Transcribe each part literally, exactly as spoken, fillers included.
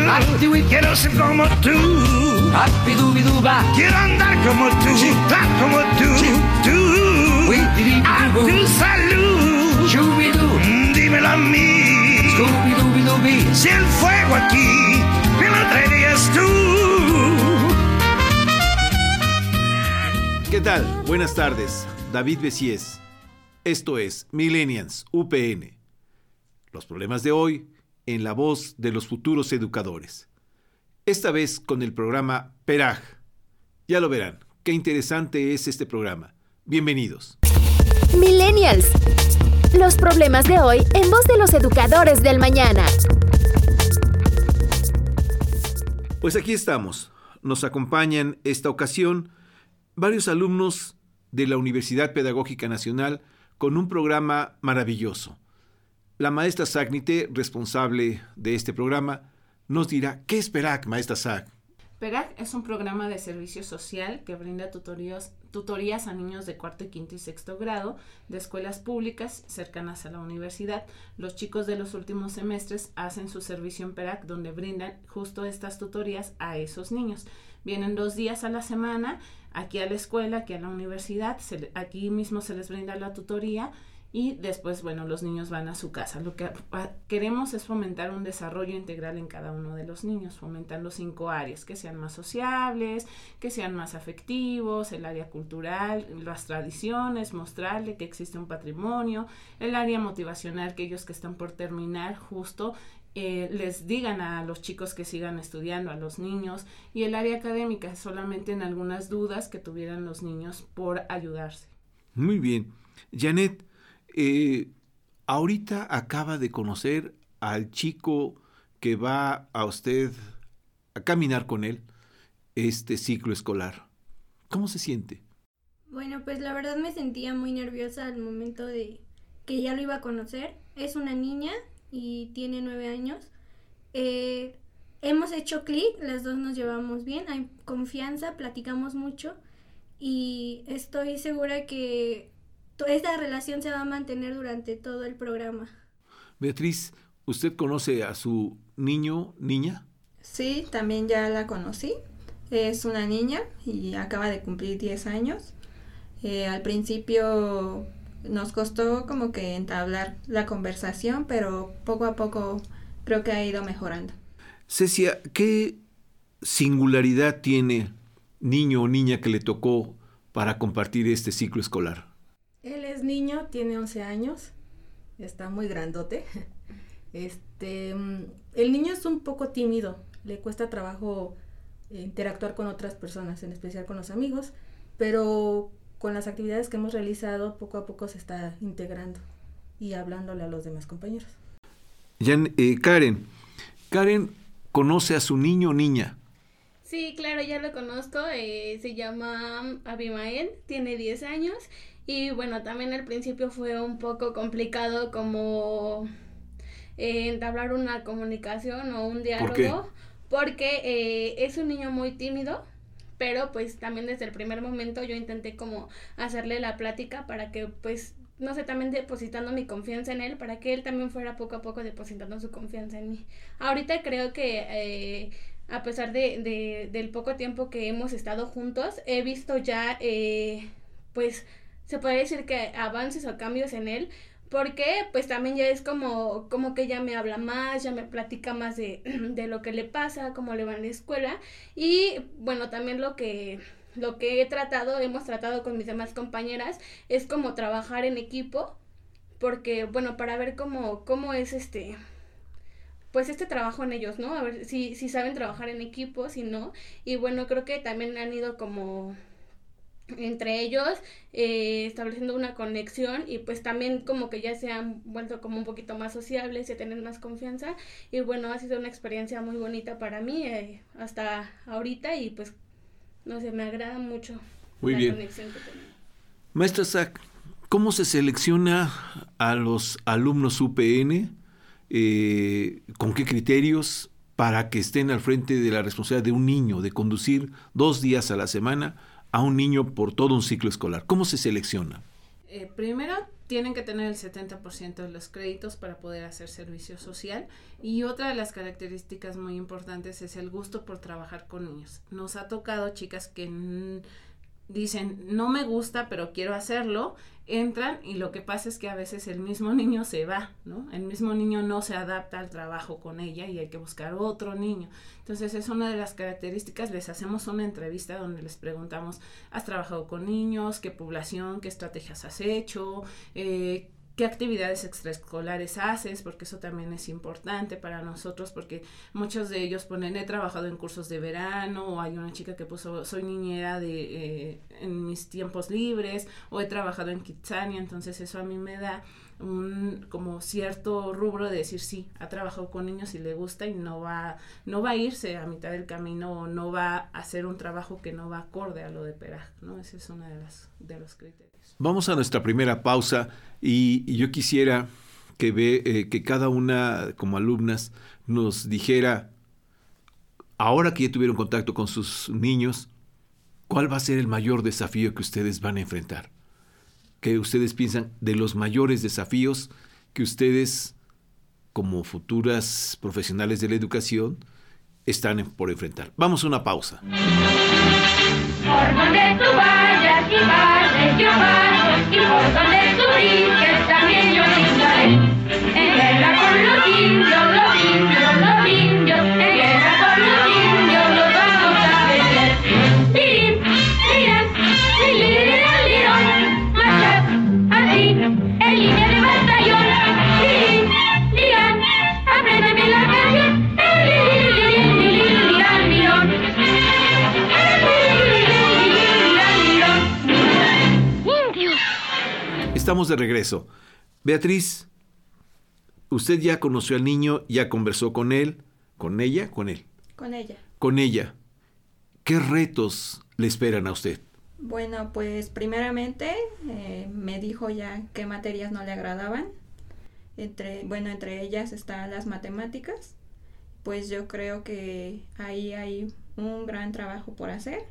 Quiero ser como tú. Quiero andar como tú, estar como tú, tú. A tu salud. Dímelo a mí. Si el fuego aquí me lo traerías tú. ¿Qué tal? Buenas tardes. David Besies. Esto es Millennials U P N. Los problemas de hoy en la voz de los futuros educadores. Esta vez con el programa Peraj. Ya lo verán, qué interesante es este programa. Bienvenidos. Millennials. Los problemas de hoy en voz de los educadores del mañana. Pues aquí estamos. Nos acompañan esta ocasión varios alumnos de la Universidad Pedagógica Nacional con un programa maravilloso. La maestra Zagnite, responsable de este programa, nos dirá ¿qué es Peraj, maestra Zag? Peraj es un programa de servicio social que brinda tutorías, tutorías a niños de cuarto, y quinto y sexto grado de escuelas públicas cercanas a la universidad. Los chicos de los últimos semestres hacen su servicio en Peraj, donde brindan justo estas tutorías a esos niños. Vienen dos días a la semana aquí a la escuela, aquí a la universidad, se, aquí mismo se les brinda la tutoría y después, bueno, los niños van a su casa. Lo que a, queremos es fomentar un desarrollo integral en cada uno de los niños, fomentando cinco áreas, que sean más sociables, que sean más afectivos, el área cultural, las tradiciones, mostrarle que existe un patrimonio, el área motivacional, que ellos que están por terminar justo Eh, les digan a los chicos que sigan estudiando, a los niños, y el área académica solamente en algunas dudas que tuvieran los niños por ayudarse. Muy bien. Janet, eh, ahorita acaba de conocer al chico que va a usted a caminar con él este ciclo escolar. ¿Cómo se siente? Bueno, pues la verdad me sentía muy nerviosa al momento de que ya lo iba a conocer. Es una niña y tiene nueve años. Eh, hemos hecho clic, las dos nos llevamos bien, hay confianza, platicamos mucho y estoy segura que to- esta relación se va a mantener durante todo el programa. Beatriz, ¿usted conoce a su niño, niña? Sí, también ya la conocí. Es una niña y acaba de cumplir diez años. Eh, al principio nos costó como que entablar la conversación, pero poco a poco creo que ha ido mejorando. Cecia, ¿qué singularidad tiene niño o niña que le tocó para compartir este ciclo escolar? Él es niño, tiene once años, está muy grandote. Este, el niño es un poco tímido, le cuesta trabajo interactuar con otras personas, en especial con los amigos, pero con las actividades que hemos realizado, poco a poco se está integrando y hablándole a los demás compañeros. Jan, eh, Karen, Karen conoce a su niño o niña. Sí, claro, ya lo conozco, eh, se llama Abimael, tiene diez años y bueno, también al principio fue un poco complicado como eh, entablar una comunicación o un diálogo. ¿Por qué? Porque eh, es un niño muy tímido. Pero pues también desde el primer momento yo intenté como hacerle la plática para que pues, no sé, también depositando mi confianza en él, para que él también fuera poco a poco depositando su confianza en mí. Ahorita creo que eh, a pesar de, de, del poco tiempo que hemos estado juntos, he visto ya eh, pues se puede decir que avances o cambios en él, porque pues también ya es como, como que ya me habla más, ya me platica más de, de lo que le pasa, cómo le va en la escuela, y bueno, también lo que, lo que he tratado, hemos tratado con mis demás compañeras, es como trabajar en equipo, porque bueno, para ver cómo, cómo es este, pues este trabajo en ellos, ¿no? A ver si, si saben trabajar en equipo, si no, y bueno, creo que también han ido como entre ellos eh, estableciendo una conexión y pues también como que ya se han vuelto como un poquito más sociables y a tener más confianza y bueno, ha sido una experiencia muy bonita para mí eh, hasta ahorita y pues no sé, me agrada mucho muy la bien. Conexión que tenemos. Maestra Zag, ¿cómo se selecciona a los alumnos U P N? Eh, ¿Con qué criterios para que estén al frente de la responsabilidad de un niño, de conducir dos días a la semana a un niño por todo un ciclo escolar? ¿Cómo se selecciona? Eh, primero tienen que tener el setenta por ciento de los créditos para poder hacer servicio social. Y otra de las características muy importantes es el gusto por trabajar con niños. Nos ha tocado chicas que n- dicen, no me gusta, pero quiero hacerlo, entran y lo que pasa es que a veces el mismo niño se va, ¿no? El mismo niño no se adapta al trabajo con ella y hay que buscar otro niño. Entonces es una de las características, les hacemos una entrevista donde les preguntamos, ¿has trabajado con niños? ¿Qué población? ¿Qué estrategias has hecho? Eh, ¿Qué actividades extraescolares haces? Porque eso también es importante para nosotros, porque muchos de ellos ponen, he trabajado en cursos de verano, o hay una chica que puso, soy niñera de eh, en mis tiempos libres, o he trabajado en Kitsania. Entonces eso a mí me da un como cierto rubro de decir, sí, ha trabajado con niños y le gusta, y no va, no va a irse a mitad del camino, o no va a hacer un trabajo que no va acorde a lo de Peraj, ¿no? Ese es uno de, las, de los criterios. Vamos a nuestra primera pausa y, y yo quisiera que, ve, eh, que cada una, como alumnas, nos dijera, ahora que ya tuvieron contacto con sus niños, ¿cuál va a ser el mayor desafío que ustedes van a enfrentar? ¿Qué ustedes piensan de los mayores desafíos que ustedes, como futuras profesionales de la educación, están por enfrentar? Vamos a una pausa. Por donde tú vayas y pases, yo paso, y por donde tú brinques, también yo brincaré. En guerra con los indios, los indios, los indios, en guerra con los indios, los vamos a vencer. Lirin, liran, liriran, lirón, marchad así, en línea de batallón. Lirin, liran, apréndeme la canción. Lirin, lirin, lirin, liran, lirón. Estamos de regreso. Beatriz, usted ya conoció al niño, ya conversó con él, con ella, con él. Con ella. Con ella. ¿Qué retos le esperan a usted? Bueno, pues primeramente eh, me dijo ya qué materias no le agradaban. Entre, bueno, entre ellas están las matemáticas. Pues yo creo que ahí hay un gran trabajo por hacer.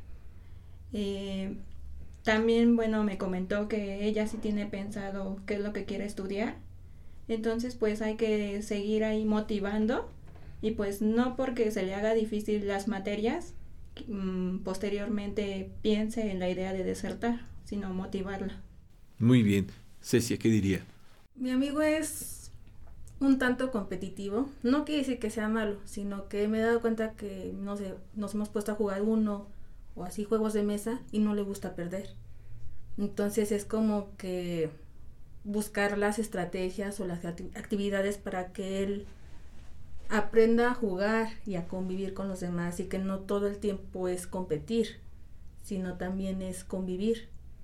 Eh, También, bueno, me comentó que ella sí tiene pensado qué es lo que quiere estudiar. Entonces, pues hay que seguir ahí motivando. Y pues no porque se le haga difícil las materias, mmm, posteriormente piense en la idea de desertar, sino motivarla. Muy bien. Cecia, ¿qué diría? Mi amigo es un tanto competitivo. No quiere decir que sea malo, sino que me he dado cuenta que, no sé, nos hemos puesto a jugar uno o así juegos de mesa y no le gusta perder. Entonces es como que buscar las estrategias o las actividades para que él aprenda a jugar y a convivir con los demás, y que no todo el tiempo es competir, sino también es convivir,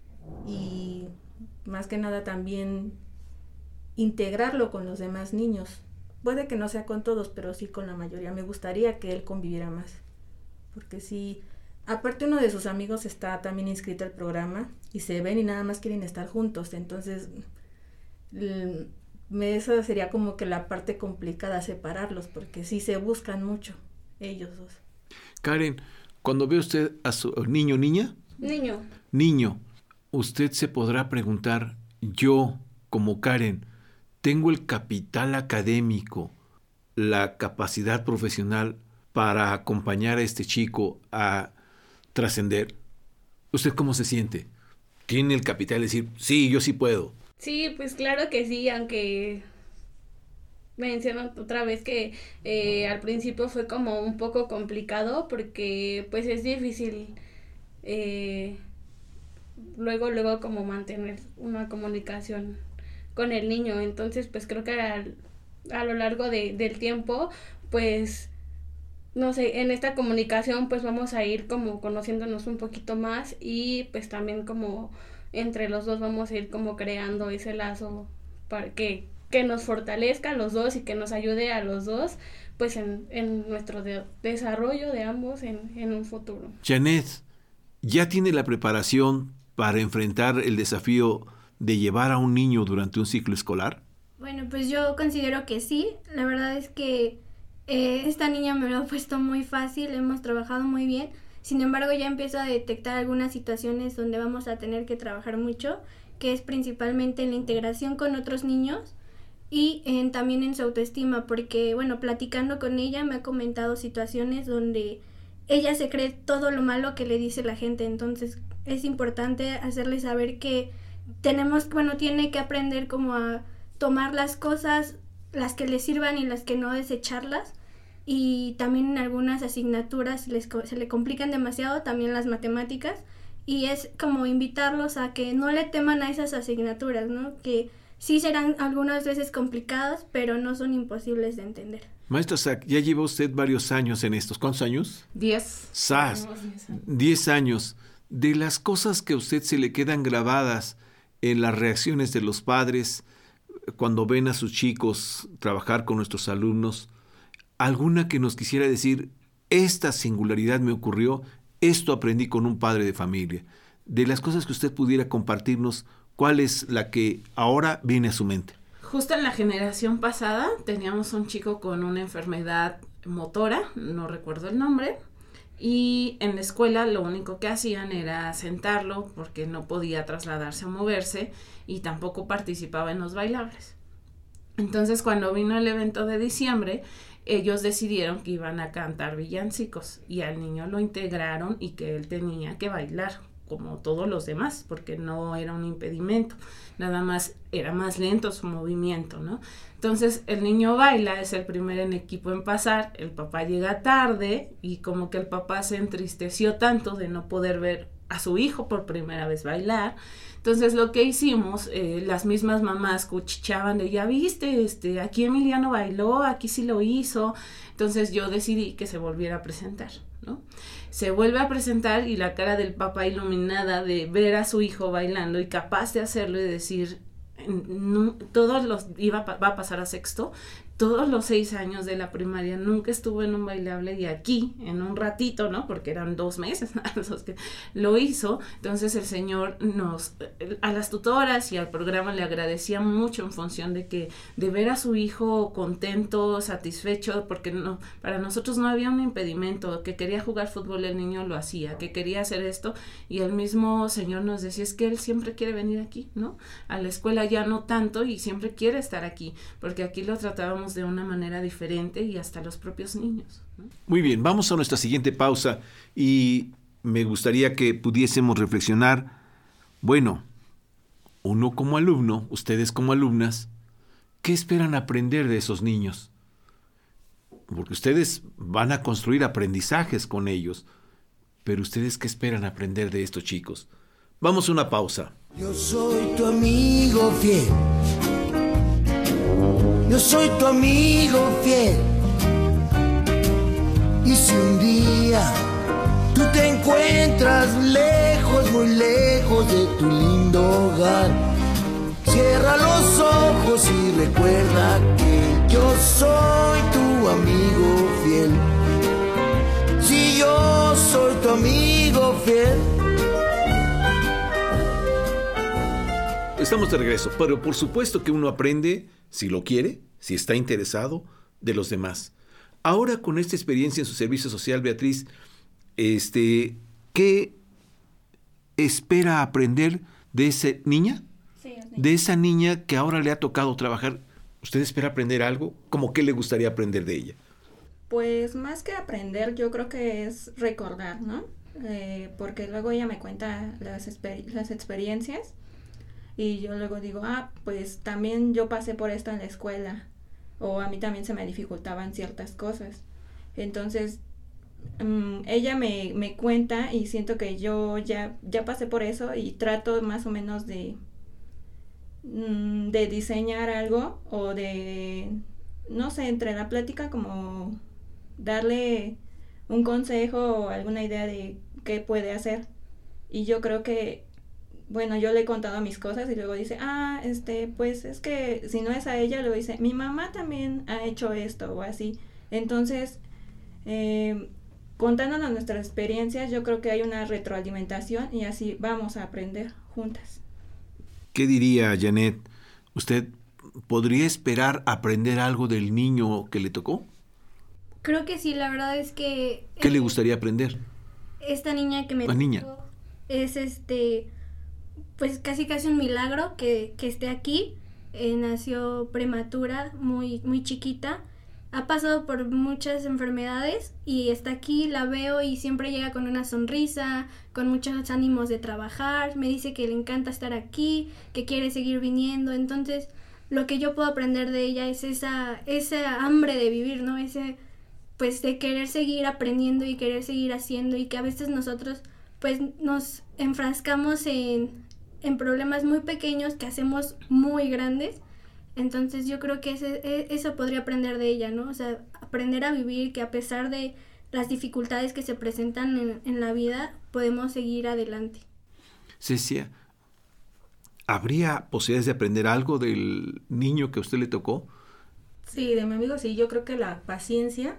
y más que nada también integrarlo con los demás niños. Puede que no sea con todos, pero sí con la mayoría. Me gustaría que él conviviera más, porque sí. Aparte, uno de sus amigos está también inscrito al programa y se ven y nada más quieren estar juntos. Entonces, l- me, esa sería como que la parte complicada, separarlos, porque sí se buscan mucho ellos dos. Karen, cuando ve usted a su niño o niña, Niño. niño, usted se podrá preguntar, yo, como Karen, ¿tengo el capital académico, la capacidad profesional para acompañar a este chico a trascender? ¿Usted cómo se siente? ¿Tiene el capital de decir, sí, yo sí puedo? Sí, pues claro que sí, aunque menciono otra vez que eh, al principio fue como un poco complicado, porque pues es difícil eh, luego, luego como mantener una comunicación con el niño. Entonces pues creo que a, a lo largo de, del tiempo, pues no sé, en esta comunicación pues vamos a ir como conociéndonos un poquito más, y pues también como entre los dos vamos a ir como creando ese lazo para que, que nos fortalezca a los dos y que nos ayude a los dos pues en, en nuestro de, desarrollo de ambos en, en un futuro. Janet, ¿ya tiene la preparación para enfrentar el desafío de llevar a un niño durante un ciclo escolar? Bueno, pues yo considero que sí. La verdad es que Eh, esta niña me lo ha puesto muy fácil, hemos trabajado muy bien. Sin embargo, ya empiezo a detectar algunas situaciones donde vamos a tener que trabajar mucho, que es principalmente en la integración con otros niños y en, también en su autoestima, porque bueno, platicando con ella me ha comentado situaciones donde ella se cree todo lo malo que le dice la gente, entonces es importante hacerle saber que tenemos, bueno, tiene que aprender como a tomar las cosas, las que le sirvan y las que no, desecharlas. Y también en algunas asignaturas les, se le complican demasiado, también las matemáticas, y es como invitarlos a que no le teman a esas asignaturas, ¿no? Que sí serán algunas veces complicadas, pero no son imposibles de entender. Maestra Sack, ya lleva usted varios años en estos. ¿Cuántos años? Diez. ¡Sas! Diez años. De las cosas que a usted se le quedan grabadas en las reacciones de los padres cuando ven a sus chicos trabajar con nuestros alumnos, ¿alguna que nos quisiera decir, esta singularidad me ocurrió, esto aprendí con un padre de familia? De las cosas que usted pudiera compartirnos, ¿cuál es la que ahora viene a su mente? Justo en la generación pasada teníamos un chico con una enfermedad motora, no recuerdo el nombre, y en la escuela lo único que hacían era sentarlo porque no podía trasladarse o moverse y tampoco participaba en los bailables. Entonces, cuando vino el evento de diciembre, ellos decidieron que iban a cantar villancicos y al niño lo integraron y que él tenía que bailar como todos los demás, porque no era un impedimento, nada más era más lento su movimiento, ¿no? Entonces el niño baila, es el primer en equipo en pasar, el papá llega tarde y como que el papá se entristeció tanto de no poder ver a su hijo por primera vez bailar. Entonces lo que hicimos, eh, las mismas mamás cuchicheaban de, ya viste, este, aquí Emiliano bailó, aquí sí lo hizo. Entonces yo decidí que se volviera a presentar, ¿no? Se vuelve a presentar y la cara del papá iluminada de ver a su hijo bailando y capaz de hacerlo y decir, no, todos los, iba, va a pasar a sexto, todos los seis años de la primaria nunca estuvo en un bailable y aquí, en un ratito, ¿no? Porque eran dos meses los que lo hizo. Entonces el señor nos, a las tutoras y al programa le agradecía mucho en función de que, de ver a su hijo contento, satisfecho, porque no, para nosotros no había un impedimento, que quería jugar fútbol, el niño lo hacía, que quería hacer esto, y el mismo señor nos decía, es que él siempre quiere venir aquí, ¿no? A la escuela ya no tanto y siempre quiere estar aquí, porque aquí lo tratábamos de una manera diferente y hasta los propios niños, ¿no? Muy bien, vamos a nuestra siguiente pausa y me gustaría que pudiésemos reflexionar, bueno, uno como alumno, ustedes como alumnas, ¿qué esperan aprender de esos niños? Porque ustedes van a construir aprendizajes con ellos, pero ustedes ¿qué esperan aprender de estos chicos? Vamos a una pausa. Yo soy tu amigo fiel. Yo soy tu amigo fiel. Y si un día tú te encuentras lejos, muy lejos de tu lindo hogar, cierra los ojos y recuerda que yo soy tu amigo fiel. Si yo soy tu amigo fiel. Estamos de regreso, pero por supuesto que uno aprende, si lo quiere, si está interesado, de los demás. Ahora, con esta experiencia en su servicio social, Beatriz, este, ¿qué espera aprender de esa niña? Sí, sí. De esa niña que ahora le ha tocado trabajar. ¿Usted espera aprender algo? ¿Cómo qué le gustaría aprender de ella? Pues más que aprender, yo creo que es recordar, ¿no? Eh, porque luego ella me cuenta las, exper- las experiencias. Y yo luego digo, ah, pues también yo pasé por esto en la escuela, o a mí también se me dificultaban ciertas cosas. Entonces, um, ella me, me cuenta y siento que yo ya, ya pasé por eso y trato más o menos de, um, de diseñar algo o de, no sé, entre la plática como darle un consejo o alguna idea de qué puede hacer. Y yo creo que bueno, yo le he contado mis cosas y luego dice, ah, este, pues es que si no es a ella, luego dice, mi mamá también ha hecho esto o así. Entonces, eh, contándonos nuestras experiencias, yo creo que hay una retroalimentación y así vamos a aprender juntas. ¿Qué diría Janet? ¿Usted podría esperar aprender algo del niño que le tocó? Creo que sí, la verdad es que... ¿Qué eh, le gustaría aprender? Esta niña que me La niña. tocó es este... pues casi casi un milagro que, que esté aquí. Eh, nació prematura, muy, muy chiquita. Ha pasado por muchas enfermedades y está aquí, la veo y siempre llega con una sonrisa, con muchos ánimos de trabajar. Me dice que le encanta estar aquí, que quiere seguir viniendo. Entonces, lo que yo puedo aprender de ella es esa, esa hambre de vivir, ¿no? Ese, pues, de querer seguir aprendiendo y querer seguir haciendo, y que a veces nosotros, pues, nos enfrascamos en, en problemas muy pequeños que hacemos muy grandes. Entonces yo creo que ese, eso podría aprender de ella, ¿no? O sea, aprender a vivir, que a pesar de las dificultades que se presentan en, en la vida, podemos seguir adelante. Cecia, ¿habría posibilidades de aprender algo del niño que a usted le tocó? Sí, de mi amigo sí, yo creo que la paciencia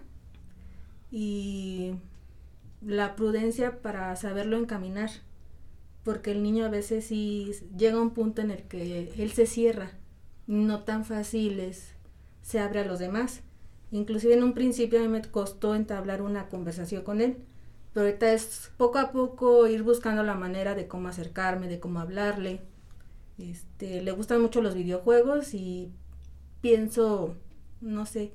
y la prudencia para saberlo encaminar, porque el niño a veces sí llega a un punto en el que él se cierra, no tan fácil es, se abre a los demás. Inclusive en un principio a mí me costó entablar una conversación con él, pero ahorita es poco a poco ir buscando la manera de cómo acercarme, de cómo hablarle. Este, le gustan mucho los videojuegos y pienso, no sé,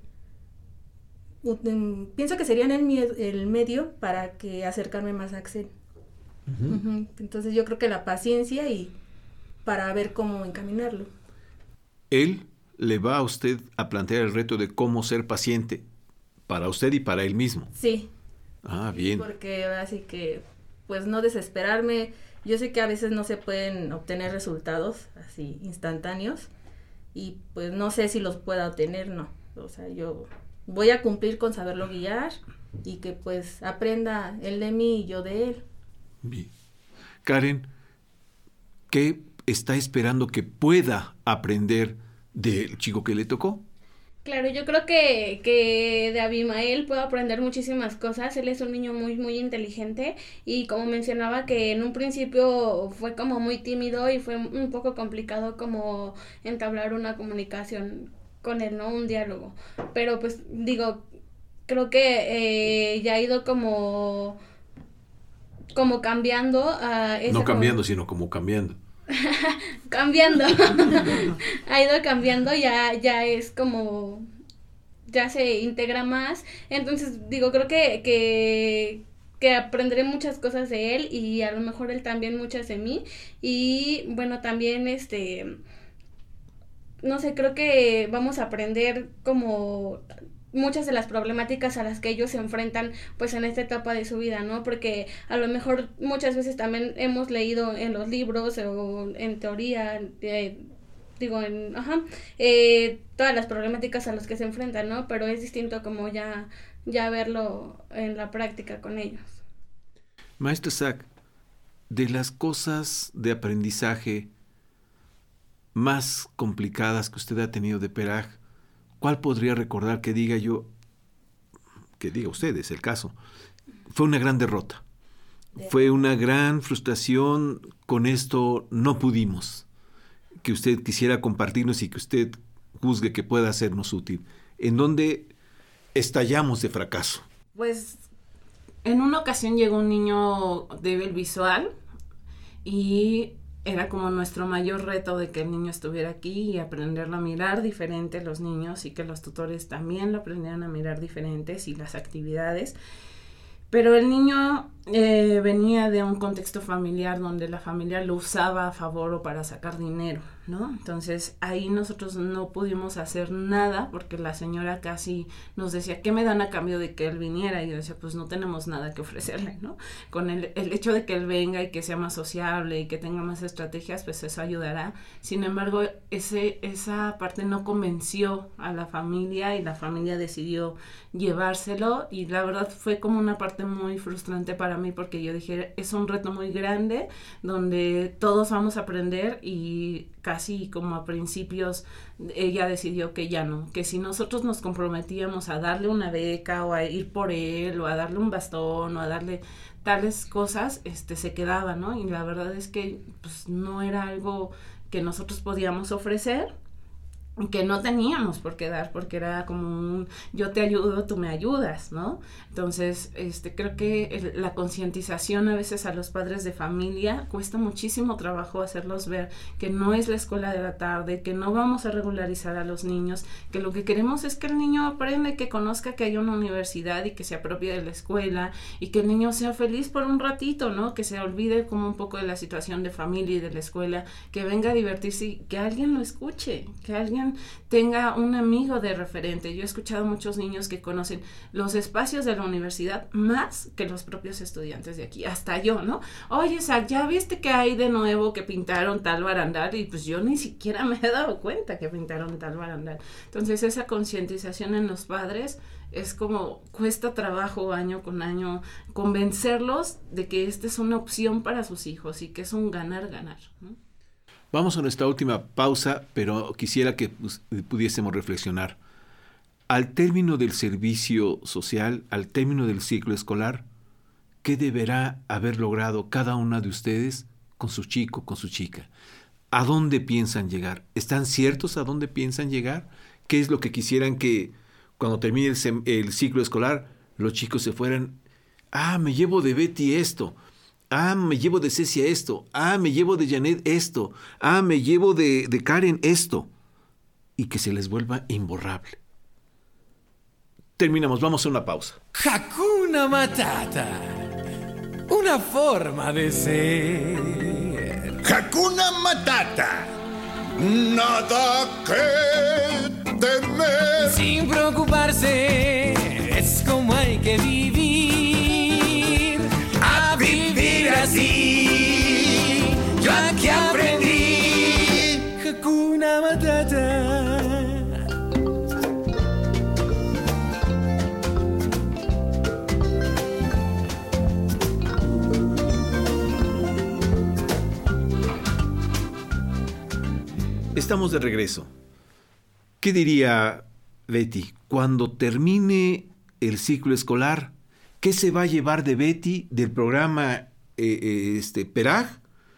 um, pienso que serían el, el medio para que acercarme más a Axel. Uh-huh. Uh-huh. Entonces yo creo que la paciencia y para ver cómo encaminarlo. Él le va a usted a plantear el reto de cómo ser paciente para usted y para él mismo. Sí. Ah, bien. Porque así que, pues no desesperarme. Yo sé que a veces no se pueden obtener resultados así instantáneos y pues no sé si los pueda obtener, no. O sea, yo voy a cumplir con saberlo guiar y que pues aprenda él de mí y yo de él. Bien. Karen, ¿qué está esperando que pueda aprender del chico que le tocó? Claro, yo creo que, que de Abimael puedo aprender muchísimas cosas. Él es un niño muy, muy inteligente y como mencionaba que en un principio fue como muy tímido y fue un poco complicado como entablar una comunicación con él, ¿no? Un diálogo. Pero pues digo, creo que eh, ya ha ido como, como cambiando a esa No cambiando, como... sino como cambiando. cambiando ha ido cambiando, ya ya es como ya se integra más, entonces digo, creo que que que aprenderé muchas cosas de él y a lo mejor él también muchas de mí. Y bueno, también este no sé, creo que vamos a aprender como muchas de las problemáticas a las que ellos se enfrentan pues en esta etapa de su vida, ¿no? Porque a lo mejor muchas veces también hemos leído en los libros o en teoría, eh, digo, en, ajá, eh, todas las problemáticas a las que se enfrentan, ¿no? Pero es distinto como ya, ya verlo en la práctica con ellos. Maestro Zach, de las cosas de aprendizaje más complicadas que usted ha tenido de Peraj, ¿cuál podría recordar que diga yo, que diga usted, es el caso, fue una gran derrota, fue una gran frustración, con esto no pudimos, que usted quisiera compartirnos y que usted juzgue que pueda sernos útil? ¿En dónde estallamos de fracaso? Pues en una ocasión llegó un niño débil visual y era como nuestro mayor reto de que el niño estuviera aquí y aprenderlo a mirar diferente los niños y que los tutores también lo aprendieran a mirar diferentes y las actividades. Pero el niño eh, venía de un contexto familiar donde la familia lo usaba a favor o para sacar dinero, ¿no? Entonces ahí nosotros no pudimos hacer nada porque la señora casi nos decía, ¿qué me dan a cambio de que él viniera? Y yo decía, pues no tenemos nada que ofrecerle, ¿no? Con el, el hecho de que él venga y que sea más sociable y que tenga más estrategias, pues eso ayudará. Sin embargo, ese, esa parte no convenció a la familia y la familia decidió llevárselo y la verdad fue como una parte muy frustrante para mí porque yo dije, es un reto muy grande donde todos vamos a aprender y casi como a principios ella decidió que ya no, que si nosotros nos comprometíamos a darle una beca o a ir por él o a darle un bastón o a darle tales cosas, este se quedaba, ¿no? Y la verdad es que pues no era algo que nosotros podíamos ofrecer. que no teníamos por qué dar, porque era como un yo te ayudo, tú me ayudas, ¿no? Entonces, este, creo que el, la concientización a veces a los padres de familia cuesta muchísimo trabajo hacerlos ver que no es la escuela de la tarde, que no vamos a regularizar a los niños, que lo que queremos es que el niño aprenda, que conozca que hay una universidad y que se apropie de la escuela y que el niño sea feliz por un ratito, ¿no? Que se olvide como un poco de la situación de familia y de la escuela, que venga a divertirse y que alguien lo escuche, que alguien tenga un amigo de referente. Yo he escuchado muchos niños que conocen los espacios de la universidad más que los propios estudiantes de aquí, hasta yo, ¿no? Oye, Zach, ¿ya viste que hay de nuevo que pintaron tal barandal? Y pues yo ni siquiera me he dado cuenta que pintaron tal barandal. Entonces esa concientización en los padres es como cuesta trabajo año con año convencerlos de que esta es una opción para sus hijos y que es un ganar-ganar, ¿no? Vamos a nuestra última pausa, pero quisiera que pues, pudiésemos reflexionar. Al término del servicio social, al término del ciclo escolar, ¿qué deberá haber logrado cada una de ustedes con su chico, con su chica? ¿A dónde piensan llegar? ¿Están ciertos a dónde piensan llegar? ¿Qué es lo que quisieran que cuando termine el, sem- el ciclo escolar los chicos se fueran? Ah, me llevo de Betty esto. Ah, me llevo de Cecia esto. Ah, me llevo de Janet esto. Ah, me llevo de, de Karen esto. Y que se les vuelva imborrable. Terminamos, vamos a una pausa. Hakuna Matata. Una forma de ser. Hakuna Matata. Nada que temer. Sin preocuparse, es como hay que vivir. A vivir así, yo aquí aprendí. Hakuna Matata. Estamos de regreso. ¿Qué diría Betty cuando termine el ciclo escolar? ¿Qué se va a llevar de Betty del programa eh, este, Peraj,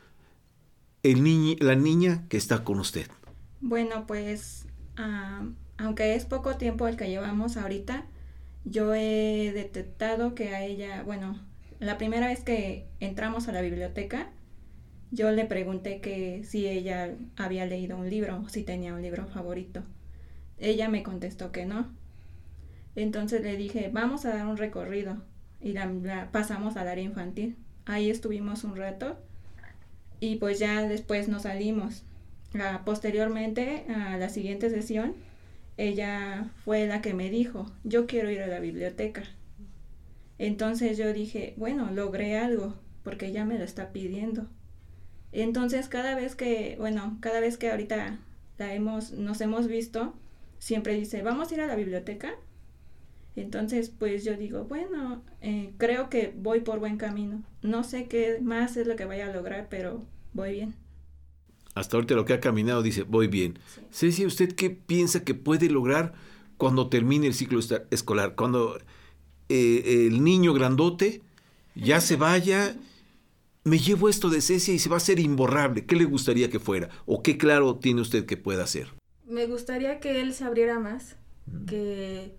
el niño, la niña que está con usted? Bueno, pues, uh, aunque es poco tiempo el que llevamos ahorita, yo he detectado que a ella, bueno, la primera vez que entramos a la biblioteca, yo le pregunté que si ella había leído un libro, si tenía un libro favorito. Ella me contestó que no. Entonces le dije, vamos a dar un recorrido. Y la, la pasamos al área infantil. Ahí estuvimos un rato y pues ya después nos salimos. Uh, posteriormente, a la siguiente sesión, ella fue la que me dijo, yo quiero ir a la biblioteca. Entonces yo dije, bueno, logré algo, porque ella me lo está pidiendo. Entonces cada vez que, bueno, cada vez que ahorita la hemos, nos hemos visto, siempre dice, ¿vamos a ir a la biblioteca? Entonces, pues yo digo, bueno, eh, creo que voy por buen camino. No sé qué más es lo que vaya a lograr, pero voy bien. Hasta ahorita lo que ha caminado dice, voy bien. Sí. Ceci, ¿usted qué piensa que puede lograr cuando termine el ciclo escolar? Cuando eh, el niño grandote ya se vaya, me llevo esto de Cecia y se va a hacer imborrable. ¿Qué le gustaría que fuera? ¿O qué claro tiene usted que pueda hacer? Me gustaría que él se abriera más, mm. que...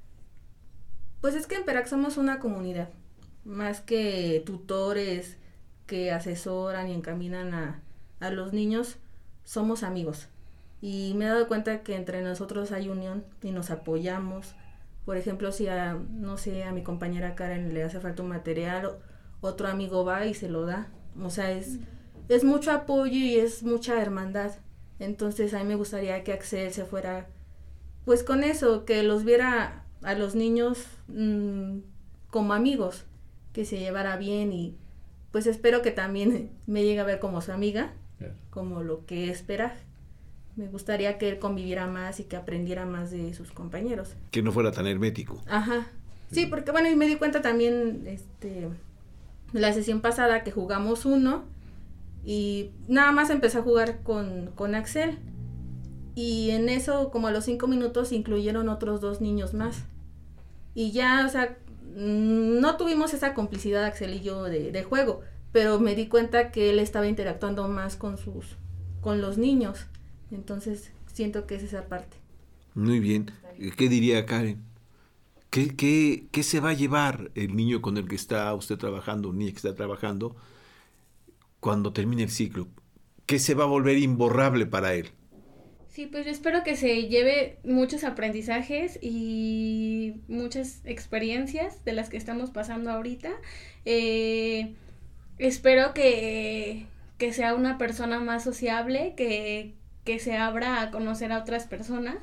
Pues es que en Peraj somos una comunidad, más que tutores que asesoran y encaminan a, a los niños, somos amigos. Y me he dado cuenta que entre nosotros hay unión y nos apoyamos. Por ejemplo, si a, no sé, a mi compañera Karen le hace falta un material, otro amigo va y se lo da. O sea, es, es mucho apoyo y es mucha hermandad. Entonces a mí me gustaría que Axel se fuera, pues con eso, que los viera a los niños mmm, como amigos, que se llevara bien y pues espero que también me llegue a ver como su amiga, yeah. como lo que es Peraj. Me gustaría que él conviviera más y que aprendiera más de sus compañeros. Que no fuera tan hermético. Ajá. Sí, porque bueno, y me di cuenta también, este, la sesión pasada que jugamos uno y nada más empecé a jugar con, con Axel. Y en eso, como a los cinco minutos, incluyeron otros dos niños más. Y ya, o sea, no tuvimos esa complicidad Axel y yo de, de juego, pero me di cuenta que él estaba interactuando más con sus, con los niños. Entonces, siento que es esa parte. Muy bien. ¿Qué diría Karen? ¿Qué, qué, ¿Qué se va a llevar el niño con el que está usted trabajando, un niño que está trabajando, cuando termine el ciclo? ¿Qué se va a volver imborrable para él? Sí, pues yo espero que se lleve muchos aprendizajes y muchas experiencias de las que estamos pasando ahorita. Eh, espero que, que sea una persona más sociable, que, que se abra a conocer a otras personas.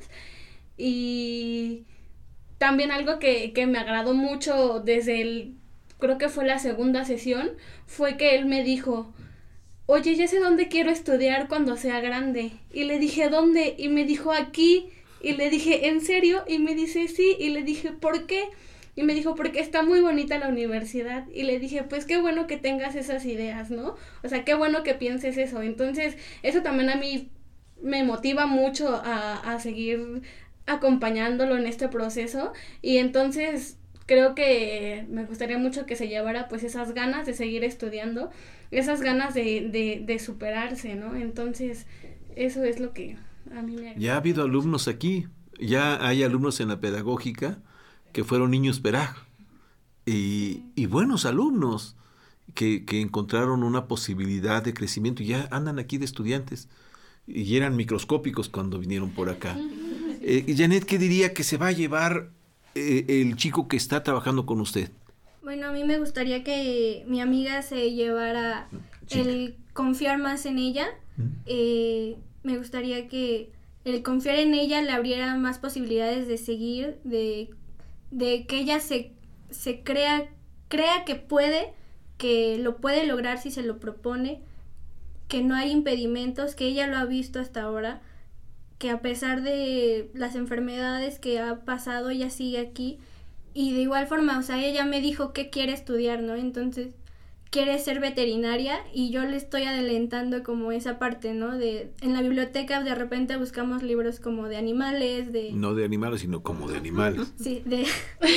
Y también algo que, que me agradó mucho desde el, creo que fue la segunda sesión, fue que él me dijo: oye, ya sé dónde quiero estudiar cuando sea grande. Y le dije, ¿dónde? Y me dijo, aquí. Y le dije, ¿en serio? Y me dice, sí. Y le dije, ¿por qué? Y me dijo, porque está muy bonita la universidad. Y le dije, pues qué bueno que tengas esas ideas, ¿no? O sea, qué bueno que pienses eso. Entonces, eso también a mí me motiva mucho a, a seguir acompañándolo en este proceso. Y entonces creo que me gustaría mucho que se llevara pues esas ganas de seguir estudiando, esas ganas de, de, de superarse, ¿no? Entonces, eso es lo que a mí me agrada. Ya ha habido alumnos aquí, ya hay alumnos en la pedagógica que fueron niños Peraj, y, y buenos alumnos que, que encontraron una posibilidad de crecimiento y ya andan aquí de estudiantes, y eran microscópicos cuando vinieron por acá. Eh, Janet, ¿qué diría que se va a llevar eh, el chico que está trabajando con usted? Bueno, a mí me gustaría que mi amiga se llevara Chica. el confiar más en ella. ¿Mm? Eh, me gustaría que el confiar en ella le abriera más posibilidades de seguir, de, de que ella se, se crea, crea que puede, que lo puede lograr si se lo propone, que no hay impedimentos, que ella lo ha visto hasta ahora, que a pesar de las enfermedades que ha pasado, ella sigue aquí. Y de igual forma, o sea, ella me dijo que quiere estudiar, ¿no? Entonces, quiere ser veterinaria y yo le estoy adelantando como esa parte, ¿no? De en la biblioteca de repente buscamos libros como de animales, de... No de animales, sino como de animales. Sí, de,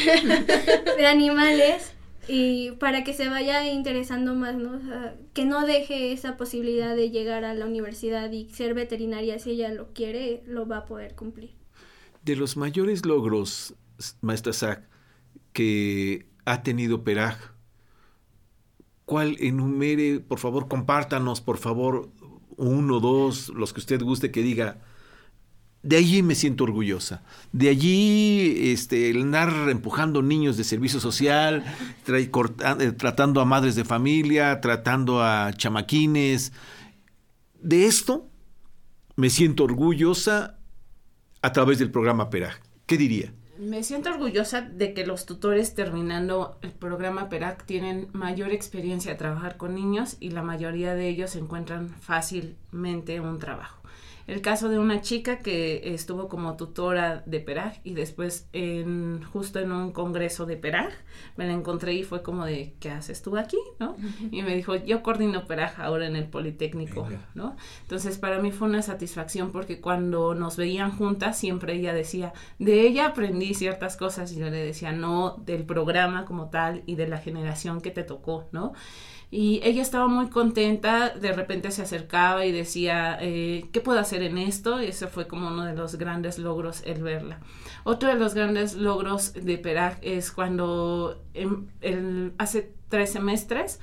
de animales, y para que se vaya interesando más, ¿no? O sea, que no deje esa posibilidad de llegar a la universidad y ser veterinaria, si ella lo quiere, lo va a poder cumplir. De los mayores logros, maestra Sack, que ha tenido Peraj, ¿cuál enumere? Por favor, compártanos, por favor, uno, dos, los que usted guste, que diga, de allí me siento orgullosa, de allí este, el andar empujando niños de servicio social, tra- corta- tratando a madres de familia, tratando a chamaquines, de esto me siento orgullosa a través del programa Peraj. ¿Qué diría? Me siento orgullosa de que los tutores terminando el programa Peraj tienen mayor experiencia de trabajar con niños y la mayoría de ellos encuentran fácilmente un trabajo. El caso de una chica que estuvo como tutora de Peraj y después en, justo en un congreso de Peraj me la encontré y fue como de, ¿qué haces tú aquí? ¿No? Y me dijo, yo coordino Peraj ahora en el Politécnico, ¿no? Entonces para mí fue una satisfacción porque cuando nos veían juntas siempre ella decía, de ella aprendí ciertas cosas, y yo le decía, no, del programa como tal y de la generación que te tocó, ¿no? Y ella estaba muy contenta, de repente se acercaba y decía, eh, ¿qué puedo hacer en esto? Y ese fue como uno de los grandes logros, el verla. Otro de los grandes logros de Peraj es cuando en, el, hace tres semestres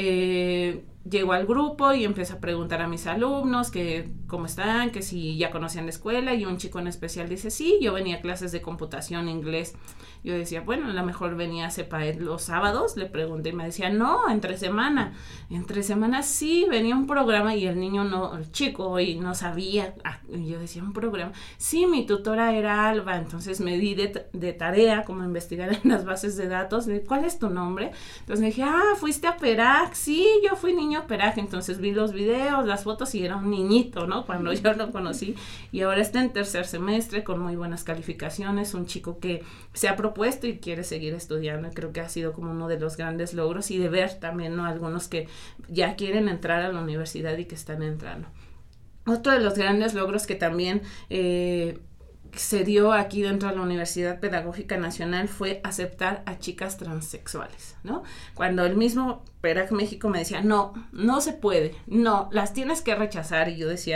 eh, llegó al grupo y empezó a preguntar a mis alumnos que cómo están, que si ya conocían la escuela, y un chico en especial dice, sí, yo venía a clases de computación, inglés. Yo decía, bueno, a lo mejor venía a CEPAED los sábados, le pregunté y me decía, no, entre semana. Entre semana sí, venía un programa y el niño no, el chico hoy no sabía. Ah, y yo decía, un programa. Sí, mi tutora era Alba, entonces me di de, de tarea como investigar en las bases de datos, de, ¿cuál es tu nombre? Entonces me dije, ah, fuiste a Peraj, sí, yo fui niño Peraj. Entonces vi los videos, las fotos y era un niñito, ¿no? Cuando yo lo conocí. Y ahora está en tercer semestre con muy buenas calificaciones, un chico que se ha propuesto y quiere seguir estudiando. Creo que ha sido como uno de los grandes logros, y de ver también, ¿no?, algunos que ya quieren entrar a la universidad y que están entrando. Otro de los grandes logros que también eh, se dio aquí dentro de la Universidad Pedagógica Nacional fue aceptar a chicas transexuales, ¿no? Cuando el mismo Peraj México me decía, no, no se puede, no, las tienes que rechazar, y yo decía,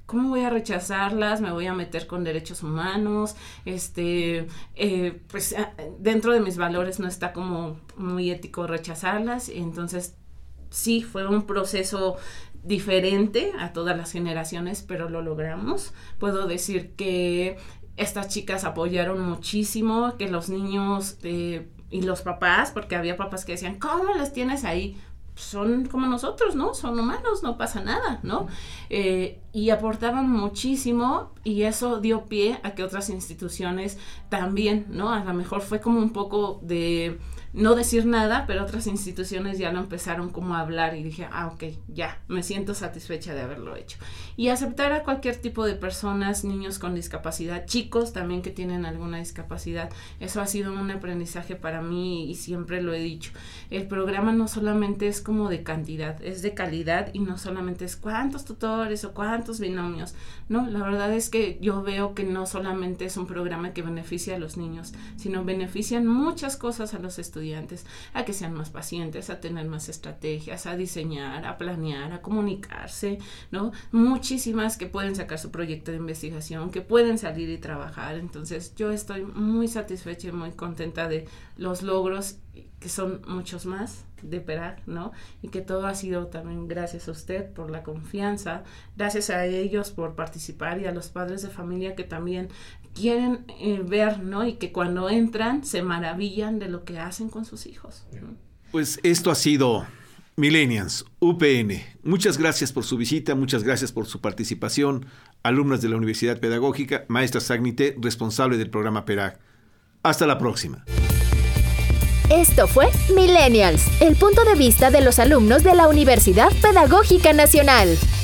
¿cómo voy a rechazarlas? Me voy a meter con derechos humanos, este, eh, pues dentro de mis valores no está como muy ético rechazarlas. Entonces, sí, fue un proceso diferente a todas las generaciones, pero lo logramos. Puedo decir que estas chicas apoyaron muchísimo, que los niños eh, y los papás, porque había papás que decían, ¿cómo las tienes ahí? Son como nosotros, ¿no? Son humanos, no pasa nada, ¿no? Eh, y aportaban muchísimo, y eso dio pie a que otras instituciones también, ¿no? A lo mejor fue como un poco de no decir nada, pero otras instituciones ya lo empezaron como a hablar, y dije, ah, ok, ya, me siento satisfecha de haberlo hecho. Y aceptar a cualquier tipo de personas, niños con discapacidad, chicos también que tienen alguna discapacidad, eso ha sido un aprendizaje para mí y siempre lo he dicho. El programa no solamente es como de cantidad, es de calidad, y no solamente es cuántos tutores o cuántos binomios, no, la verdad es que yo veo que no solamente es un programa que beneficia a los niños, sino benefician muchas cosas a los estudiantes, a que sean más pacientes, a tener más estrategias, a diseñar, a planear, a comunicarse, ¿no? Muchísimas que pueden sacar su proyecto de investigación, que pueden salir y trabajar. Entonces yo estoy muy satisfecha y muy contenta de los logros, que son muchos más de PERAC, ¿no? Y que todo ha sido también gracias a usted por la confianza, gracias a ellos por participar, y a los padres de familia que también quieren eh, ver, ¿no? Y que cuando entran se maravillan de lo que hacen con sus hijos, ¿no? Pues esto ha sido Millennials U P N. Muchas gracias por su visita, muchas gracias por su participación, alumnas de la Universidad Pedagógica, maestra Sagnité, responsable del programa PERAC. Hasta la próxima. Esto fue Millennials, el punto de vista de los alumnos de la Universidad Pedagógica Nacional.